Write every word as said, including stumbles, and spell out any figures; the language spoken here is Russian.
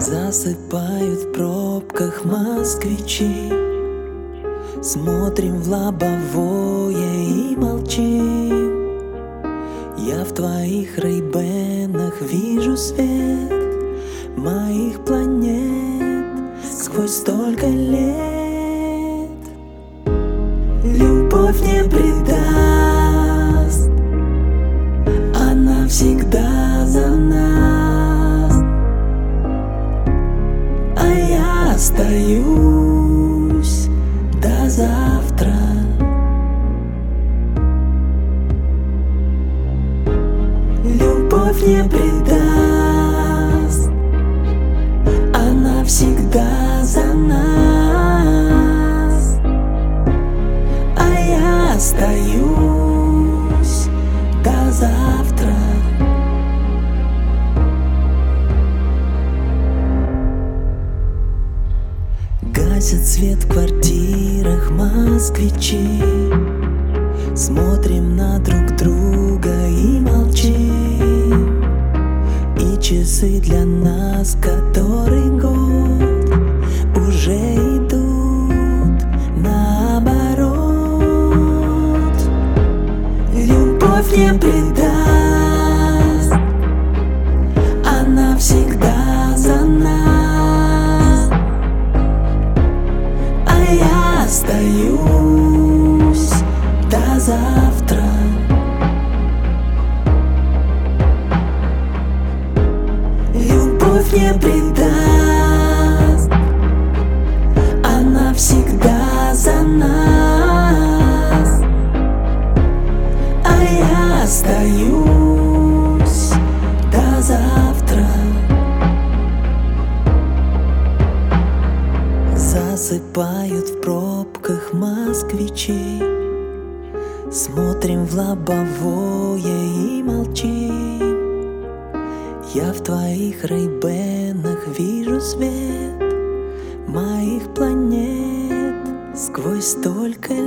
Засыпают в пробках москвичи. Смотрим в лобовое и молчим. Я в твоих рейбенах вижу свет моих планет сквозь столько лет. Любовь не предаст, она всегда за нас, а я остаюсь до завтра. Любовь не предаст, она всегда за нас, а я остаюсь до завтра. Гасят свет в квартирах москвичи. Смотрим на друг друга и молчим. И часы для нас, который год, уже идут наоборот. Любовь не предаст, она всегда за нас, а я остаюсь до завтра. Любовь не предаст, она всегда за нас, а я остаюсь до завтра. Засыпают в пробках москвичи. Смотрим в лобовое и молчим. Я в твоих рейбенах вижу свет моих планет сквозь столько